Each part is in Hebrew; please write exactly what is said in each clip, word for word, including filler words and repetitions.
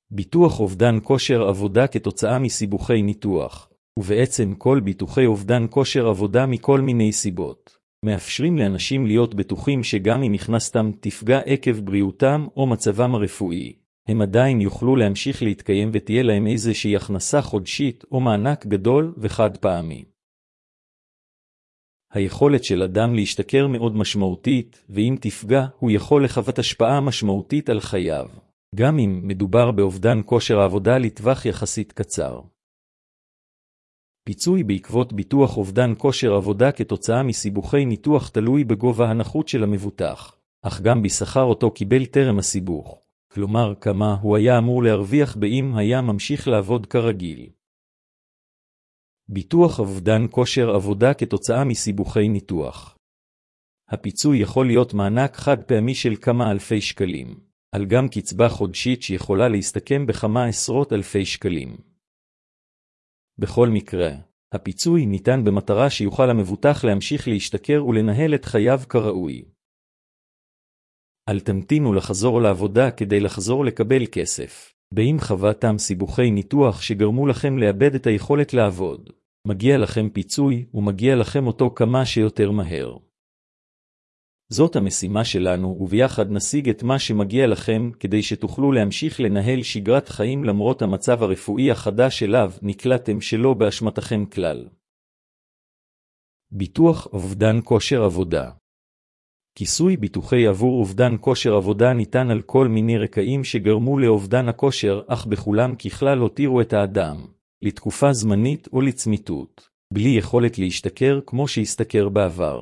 ביטוח אובדן כושר עבודה כתוצאה מסיבוכי ניתוח, ובעצם כל ביטוחי אובדן כושר עבודה מכל מיני סיבות, מאפשרים לאנשים להיות בטוחים שגם אם הכנסתם תפגע עקב בריאותם או מצבם הרפואי, הם עדיין יוכלו להמשיך להתקיים ותהיה להם איזושהי הכנסה חודשית או מענק גדול וחד פעמי. היכולת של אדם להשתכר מאוד משמעותית, ואם תפגע, הוא יכול לחוות השפעה משמעותית על חייו, גם אם מדובר באובדן כושר העבודה לטווח יחסית קצר. פיצוי בעקבות ביטוח אובדן כושר עבודה כתוצאה מסיבוכי ניתוח תלוי בגובה הנכות של המבוטח, אך גם בשכר אותו קיבל טרם הסיבוך, כלומר כמה הוא היה אמור להרוויח באם היה ממשיך לעבוד כרגיל. ביטוח אובדן כושר עבודה כתוצאה מסיבוכי ניתוח. הפיצוי יכול להיות מענק חד פעמי של כמה אלפי שקלים, על גם קצבה חודשית שיכולה להסתכם בכמה עשרות אלפי שקלים. בכל מקרה, הפיצוי ניתן במטרה שיוכל המבוטח להמשיך להשתכר ולנהל את חייו כראוי. אל תמתינו לחזור לעבודה כדי לחזור לקבל כסף. באם חוותם סיבוכי ניתוח שגרמו לכם לאבד את היכולת לעבוד, מגיע לכם פיצוי ומגיע לכם אותו כמה שיותר מהר. זאת המשימה שלנו, וביחד נשיג את מה שמגיע לכם כדי שתוכלו להמשיך לנהל שגרת חיים למרות המצב הרפואי החדש אליו נקלעתם שלא באשמתכם כלל. ביטוח אובדן כושר עבודה. כיסוי ביטוחי עבור אובדן כושר עבודה ניתן על כל מיני רקעים שגרמו לאובדן הכושר, אך בכולם ככלל הותירו את האדם לתקופה זמנית או לצמיתות, בלי יכולת להשתכר כמו שהשתכר בעבר.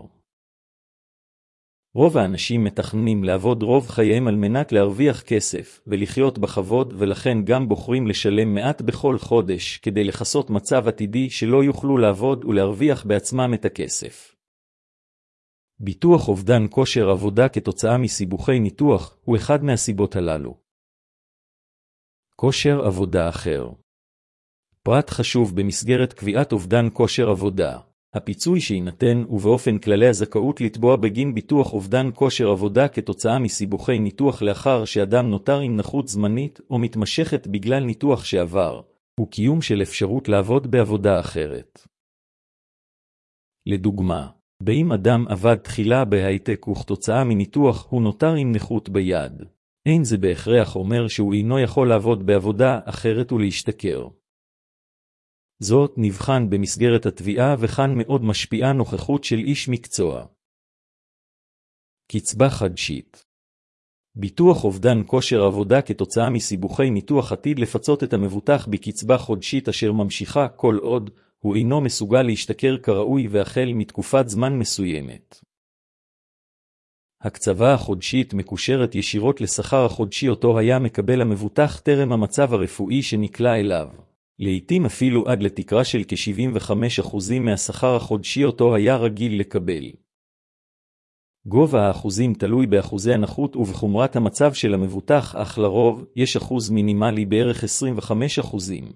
רוב האנשים מתכננים לעבוד רוב חייהם על מנת להרוויח כסף ולחיות בכבוד, ולכן גם בוחרים לשלם מעט בכל חודש כדי לחסות מצב עתידי שלא יוכלו לעבוד ולהרוויח בעצמם את הכסף. ביטוח אובדן כושר עבודה כתוצאה מסיבוכי ניתוח הוא אחד מהסיבות הללו. כושר עבודה אחר. פרט חשוב במסגרת קביעת אובדן כושר עבודה. הפיצוי שיינתן ובאופן כללי הזכאות לתבוע בגין ביטוח אובדן כושר עבודה כתוצאה מסיבוכי ניתוח לאחר שאדם נותר עם נכות זמנית או מתמשכת בגלל ניתוח שעבר, הוא קיום של אפשרות לעבוד בעבודה אחרת. לדוגמה, באם אדם עבד תחילה בהייטק וכתוצאה מניתוח הוא נותר עם נכות ביד, אין זה בהכרח אומר שהוא אינו יכול לעבוד בעבודה אחרת ולהשתכר. זאת נבחן במסגרת התביעה, וכאן מאוד משפיעה נוכחות של איש מקצוע. קצבה חדשית. ביטוח אובדן כושר עבודה כתוצאה מסיבוכי ניתוח עתיד לפצות את המבוטח בקצבה חודשית אשר ממשיכה כל עוד הוא אינו מסוגל להשתכר כראוי והחל מתקופת זמן מסוימת. הקצבה החודשית מקושרת ישירות לשכר החודשי אותו היה מקבל המבוטח טרם המצב הרפואי שנקלע אליו. לעתים אפילו עד לתקרה של כ-שבעים וחמישה אחוזים מהשכר החודשי אותו היה רגיל לקבל. גובה האחוזים תלוי באחוזי הנכות ובחומרת המצב של המבוטח, אך לרוב יש אחוז מינימלי בערך עשרים וחמישה אחוזים.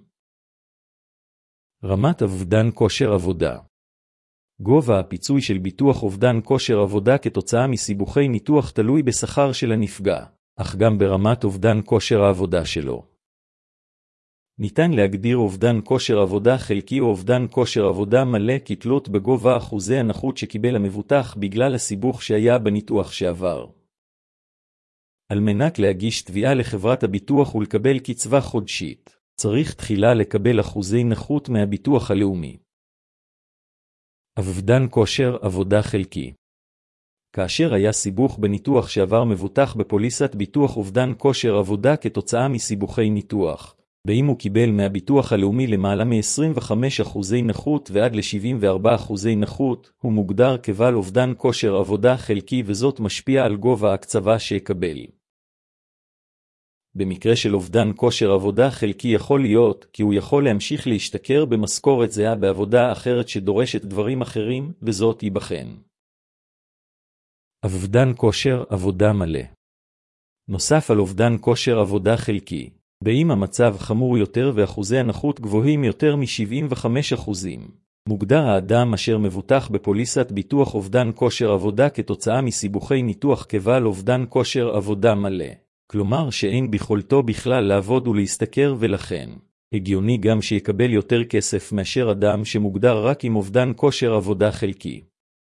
רמת אובדן כושר עבודה. גובה הפיצוי של ביטוח אובדן כושר עבודה כתוצאה מסיבוכי ניתוח תלוי בשכר של הנפגע, אך גם ברמת אובדן כושר העבודה שלו. ניתן להגדיר אובדן כושר עבודה חלקי או אובדן כושר עבודה מלא כתלות בגובה אחוזי הנכות שקיבל המבוטח בגלל הסיבוך שהיה בניתוח שעבר. על מנת להגיש תביעה לחברת הביטוח ולקבל קצבה חודשית, צריך תחילה לקבל אחוזי נכות מהביטוח הלאומי. אובדן כושר עבודה חלקי. כאשר היה סיבוך בניתוח שעבר מבוטח בפוליסת ביטוח אובדן כושר עבודה כתוצאה מסיבוכי ניתוח, באם הוא קיבל מהביטוח הלאומי למעלה מ-עשרים וחמישה אחוזי נכות ועד ל-שבעים וארבעה אחוזי נכות, הוא מוגדר כבעל אובדן כושר עבודה חלקי, וזאת משפיע על גובה הקצבה שיקבל. במקרה של אובדן כושר עבודה חלקי יכול להיות כי הוא יכול להמשיך להשתכר במשכורת זהה בעבודה אחרת שדורשת דברים אחרים, וזאת ייבחן. אובדן כושר עבודה מלא. נוסף על אובדן כושר עבודה חלקי, באם המצב חמור יותר ואחוזי הנכות גבוהים יותר מ-שבעים וחמישה אחוזים, מוגדר האדם אשר מבוטח בפוליסת ביטוח אובדן כושר עבודה כתוצאה מסיבוכי ניתוח כבעל אובדן כושר עבודה מלא. כלומר שאין ביכולתו בכלל לעבוד ולהשתכר, ולכן הגיוני גם שיקבל יותר כסף מאשר אדם שמוגדר רק עם אובדן כושר עבודה חלקי.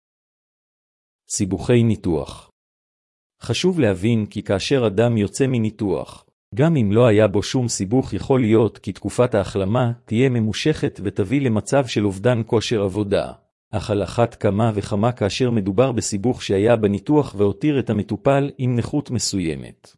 סיבוכי ניתוח. חשוב להבין כי כאשר אדם יוצא מניתוח, גם אם לא היה בו שום סיבוך, יכול להיות כי תקופת ההחלמה תהיה ממושכת ותביא למצב של אובדן כושר עבודה. אך על אחת כמה וכמה כאשר מדובר בסיבוך שהיה בניתוח והותיר את המטופל עם נכות מסוימת.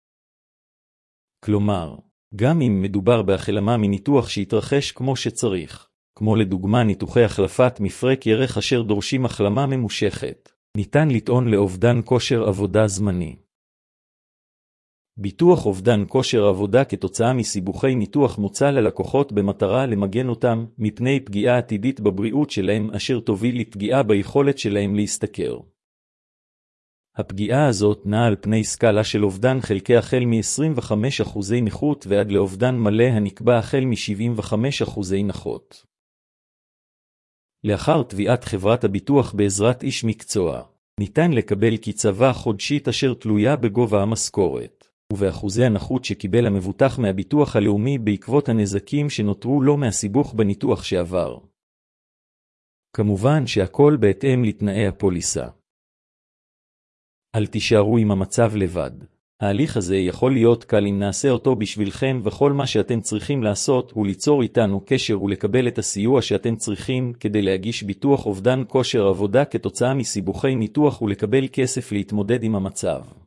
כלומר, גם אם מדובר בהחלמה מניתוח שהתרחש כמו שצריך, כמו לדוגמה ניתוחי החלפת מפרק ירך אשר דורשים החלמה ממושכת, ניתן לטעון לאובדן כושר עבודה זמני. ביטוח אובדן כושר עבודה כתוצאה מסיבוכי ניתוח מוצע ללקוחות במטרה למגן אותם מפני פגיעה עתידית בבריאות שלהם אשר תוביל לפגיעה ביכולת שלהם להשתכר. הפגיעה הזאת נעה על פני סקאלה של אובדן חלקי החל מ-עשרים וחמישה אחוזי נכות ועד לאובדן מלא הנקבע החל מ-שבעים וחמישה אחוזי נכות. לאחר תביעת חברת הביטוח בעזרת איש מקצוע, ניתן לקבל קצבה חודשית אשר תלויה בגובה המשכורת, ובאחוזי הנכות שקיבל המבוטח מהביטוח הלאומי בעקבות הנזקים שנותרו לו מהסיבוך בניתוח שעבר. כמובן שהכל בהתאם לתנאי הפוליסה. אל תישארו עם המצב לבד. ההליך הזה יכול להיות קל אם נעשה אותו בשבילכם, וכל מה שאתם צריכים לעשות הוא ליצור איתנו קשר ולקבל את הסיוע שאתם צריכים כדי להגיש ביטוח אובדן כושר עבודה כתוצאה מסיבוכי ניתוח ולקבל כסף להתמודד עם המצב.